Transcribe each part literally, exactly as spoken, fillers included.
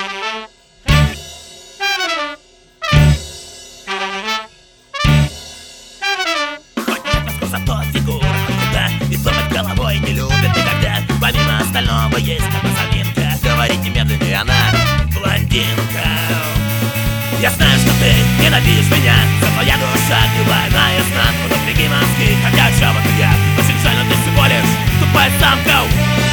Зато фигура крута, и думать головой не любит никогда. Помимо остального есть одна заминка. Говорите медленнее, она блондинка. Я знаю, что ты ненавидишь меня, за твоя душа бивая наизнанку. Напряги мозги, хотя о чем это я? Очень жаль, но ты всего лишь тупая самка.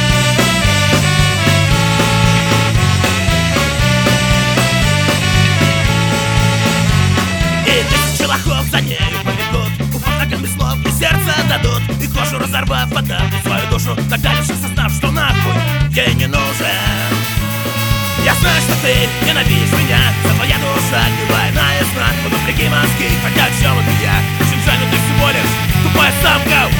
И тысячи лохов за нею побегут, упав ногами слов и сердце дадут. И кожу разорвав, отдав свою душу, тогда лишь осознав, что нахуй ей не нужен. Я знаю, что ты ненавидишь меня, за твоя душа бивая наизнанку. Напряги мозги, хотя о чем это я? Очень жаль, но ты всего лишь тупая самка.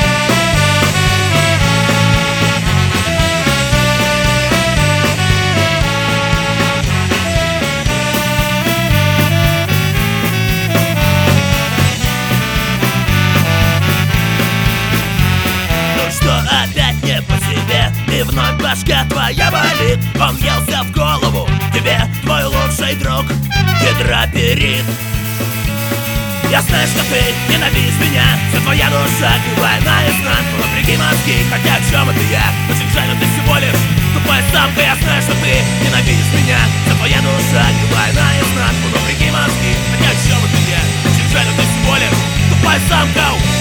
Опять не по себе, и вновь башка твоя болит. Он въелся в голову, тебе твой лучший друг гидроперит. Я знаю, что ты ненавидишь меня, за твоя душа бивая наизнанку. Напряги мозги, хотя о чем это я? Очень жаль, но ты всего лишь тупая самка. Я знаю, что ты ненавидишь меня, за твоя душа бивая наизнанку. Напряги мозги, хотя о чем это я? Очень жаль, но ты всего лишь тупая самка.